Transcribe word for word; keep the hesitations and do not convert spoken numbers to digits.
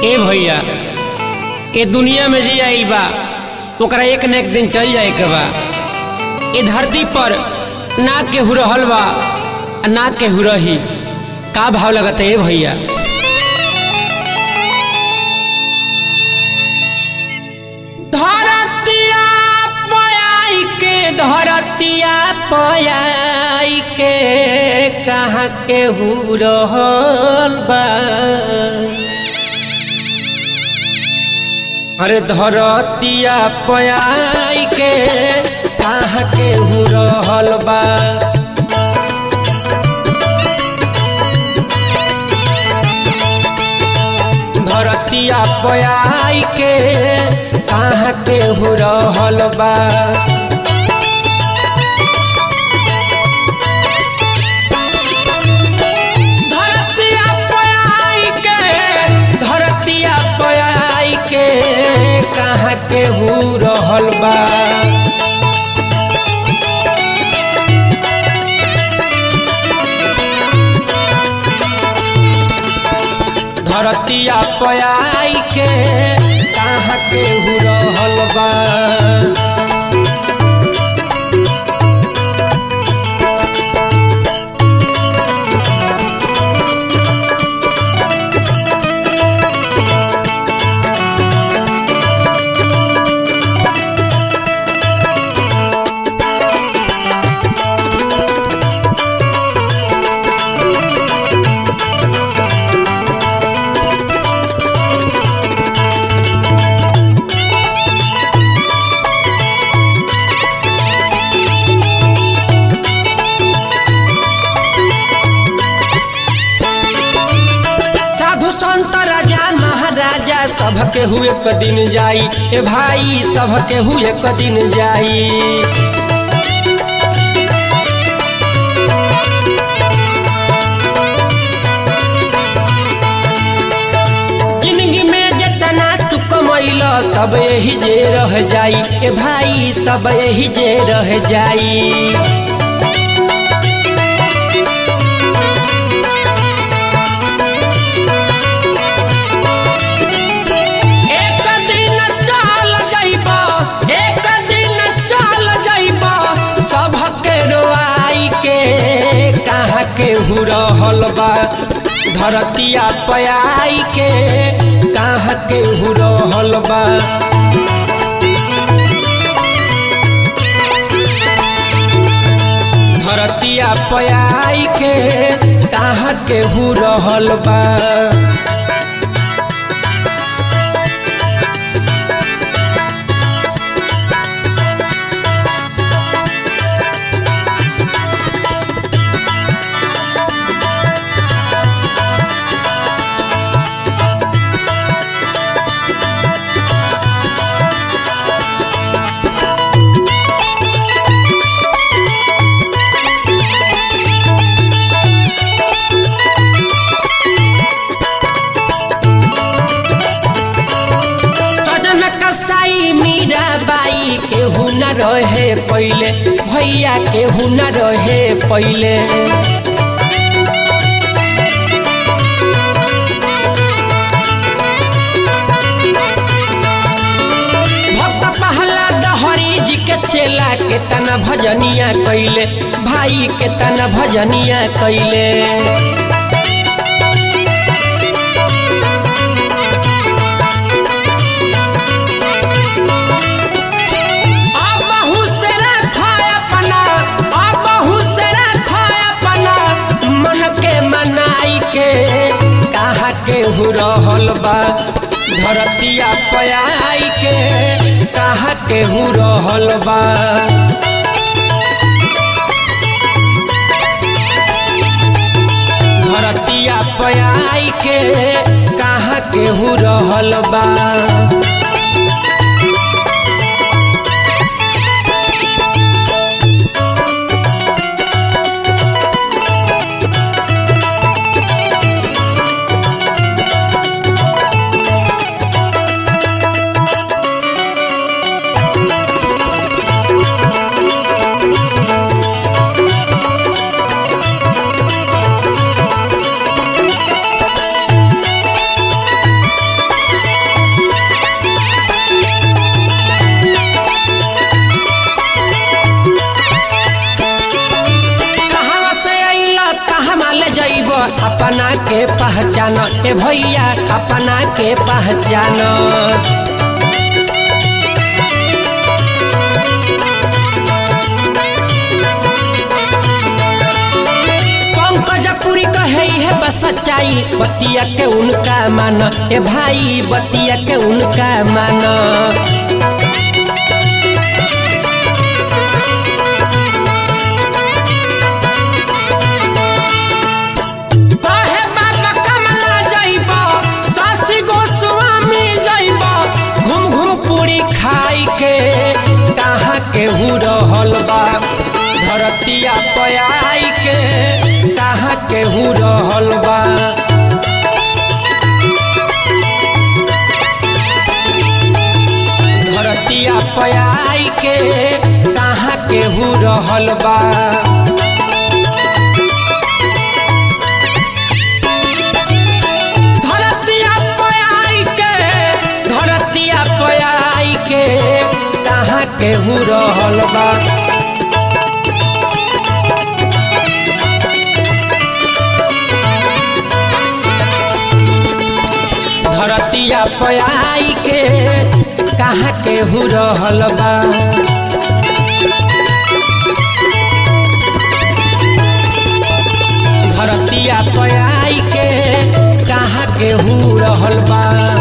ए भैया ए दुनिया में जी आइल बा ओकरा एक न एक दिन चल जाए के बा। ए धरती पर ना केहू रहल बा ना केहू रही। का भाव लगता है भैया? धरतिया पयाई के धरतिया पयाई के कहाँ केहू रहल बा। अरे धरतिया पयाई के कहाँ केहू रहल बा। धरतिया पयाई के कहाँ केहू रहल बा। धरतिया पयाई के धरतिया पयाई के कहाँ केहू रहल बा। धरतिया पयाई के कहाँ केहू रहल बा। सबके हुए एक दिन जाई ए भाई, सबके हुए एक दिन जाई। जिंदगी में जितना तू कमैला सब यही जे रह जाई ए भाई, सब यही जे रह जाई। केहू रहल बा धरतिया पयाई के कहाँ केहू रहल बा। धरतिया पयाई के कहाँ केहू रहल बा। केहू न रहे पहले भैया, केहू न रहे पहले। भक्त प्रहलाद हरि जी के चेला के तना भजनिया कैले भाई, के तना भजनिया कैले। केहू रहल बा धरतिया पयाई के कहाँ केहू रहल बा। धरतिया पयाई के कहाँ केहू रहल बा। अपना के पहचान ए भैया अपना के पहचान। पंकजपुरी कहे है बस सच्चाई बतिया के उनका मान ए भाई बतिया के उनका मान। खाई के कहाँ केहू रहल बा धरतिया पयाई के कहाँ केहू रहल बा। धरतिया पयाई के कहाँ केहू रहल बा। धरतिया पयाई के धरतिया पयाई के कहाँ केहू रहल बा। धरतिया पयाई के कहाँ केहू रहल बा। धरतिया पयाई के कहाँ केहू रहल बा।